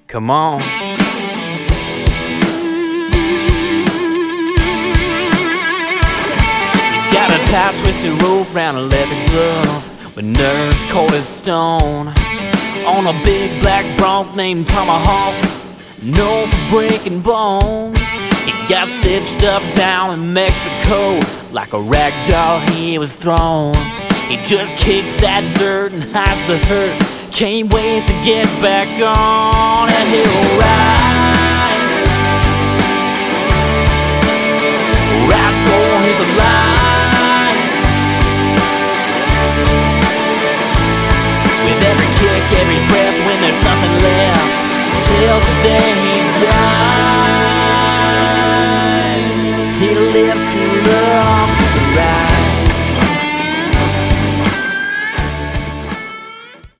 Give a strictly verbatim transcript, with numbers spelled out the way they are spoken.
Come on. He's got a tight twisted rope round a leather glove with nerves cold as stone. On a big black bronc named Tomahawk, known for breaking bones. He got stitched up down in Mexico. Like a rag doll he was thrown. He just kicks that dirt and hides the hurt. Can't wait to get back on. And he'll ride, ride for his life. With every kick, every breath, when there's nothing left, till the day